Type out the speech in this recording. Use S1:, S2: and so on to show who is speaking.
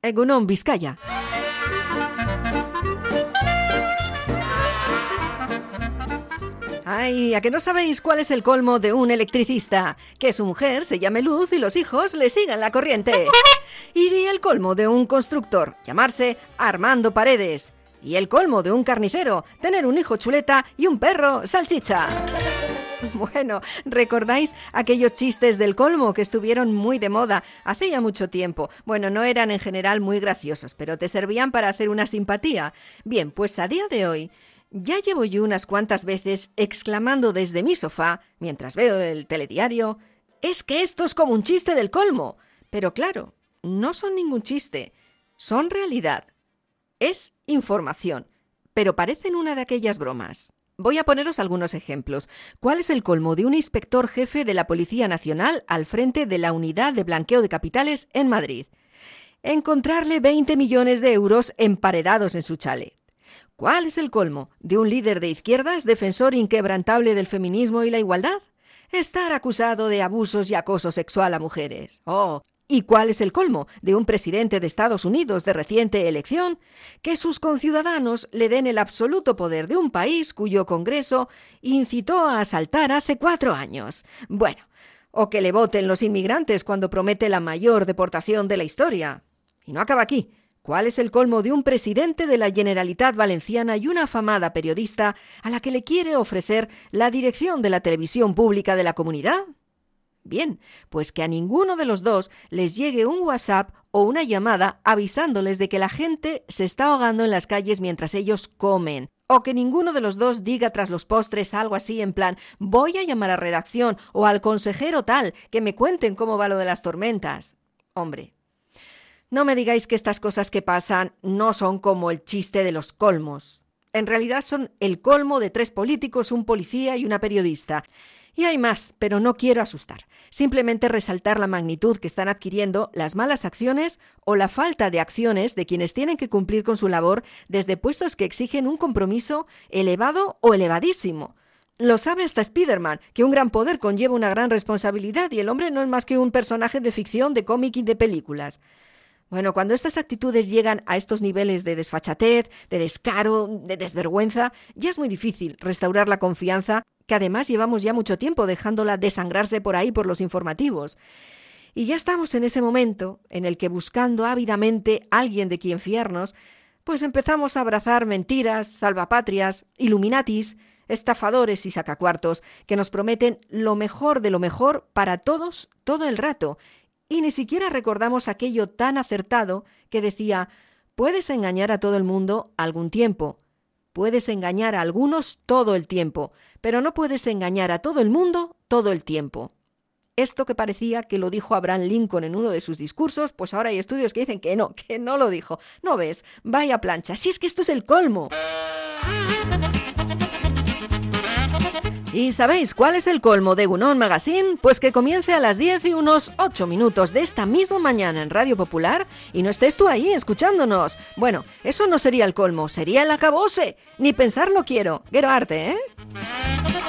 S1: Egunon, Vizcaya. Ay, ¿a que no sabéis cuál es el colmo de un electricista? Que su mujer se llame Luz y los hijos le sigan la corriente. Y el colmo de un constructor, llamarse Armando Paredes. Y el colmo de un carnicero, tener un hijo Chuleta y un perro Salchicha. Bueno, ¿recordáis aquellos chistes del colmo que estuvieron muy de moda hace ya mucho tiempo? Bueno, no eran en general muy graciosos, pero te servían para hacer una simpatía. Bien, pues a día de hoy ya llevo yo unas cuantas veces exclamando desde mi sofá, mientras veo el telediario, «¡Es que esto es como un chiste del colmo!». Pero claro, no son ningún chiste, son realidad. Es información, pero parecen una de aquellas bromas. Voy a poneros algunos ejemplos. ¿Cuál es el colmo de un inspector jefe de la Policía Nacional al frente de la Unidad de Blanqueo de Capitales en Madrid? Encontrarle 20 millones de euros emparedados en su chalet. ¿Cuál es el colmo de un líder de izquierdas, defensor inquebrantable del feminismo y la igualdad? Estar acusado de abusos y acoso sexual a mujeres. ¡Oh! ¿Y cuál es el colmo de un presidente de Estados Unidos de reciente elección? Que sus conciudadanos le den el absoluto poder de un país cuyo Congreso incitó a asaltar hace 4 años. Bueno, o que le voten los inmigrantes cuando promete la mayor deportación de la historia. Y no acaba aquí. ¿Cuál es el colmo de un presidente de la Generalitat Valenciana y una afamada periodista a la que le quiere ofrecer la dirección de la televisión pública de la comunidad? Bien, pues que a ninguno de los dos les llegue un WhatsApp o una llamada avisándoles de que la gente se está ahogando en las calles mientras ellos comen. O que ninguno de los dos diga tras los postres algo así en plan «voy a llamar a redacción» o al consejero tal, que me cuenten cómo va lo de las tormentas. Hombre, no me digáis que estas cosas que pasan no son como el chiste de los colmos. En realidad son el colmo de 3 políticos, un policía y una periodista. Y hay más, pero no quiero asustar. Simplemente resaltar la magnitud que están adquiriendo las malas acciones o la falta de acciones de quienes tienen que cumplir con su labor desde puestos que exigen un compromiso elevado o elevadísimo. Lo sabe hasta Spiderman, que un gran poder conlleva una gran responsabilidad y el hombre no es más que un personaje de ficción, de cómic y de películas. Bueno, cuando estas actitudes llegan a estos niveles de desfachatez, de descaro, de desvergüenza, ya es muy difícil restaurar la confianza, que además llevamos ya mucho tiempo dejándola desangrarse por ahí por los informativos. Y ya estamos en ese momento en el que buscando ávidamente a alguien de quien fiarnos, pues empezamos a abrazar mentiras, salvapatrias, illuminatis, estafadores y sacacuartos que nos prometen lo mejor de lo mejor para todos todo el rato. Y ni siquiera recordamos aquello tan acertado que decía, puedes engañar a todo el mundo algún tiempo, puedes engañar a algunos todo el tiempo, pero no puedes engañar a todo el mundo todo el tiempo. Esto que parecía que lo dijo Abraham Lincoln en uno de sus discursos, pues ahora hay estudios que dicen que no lo dijo. ¿No ves? Vaya plancha, si es que esto es el colmo. ¿Y sabéis cuál es el colmo de Egunon Magazine? Pues que comience a las 10 y unos 8 minutos de esta misma mañana en Radio Popular y no estés tú ahí escuchándonos. Bueno, eso no sería el colmo, sería el acabose. Ni pensarlo quiero. Quiero arte, ¿eh?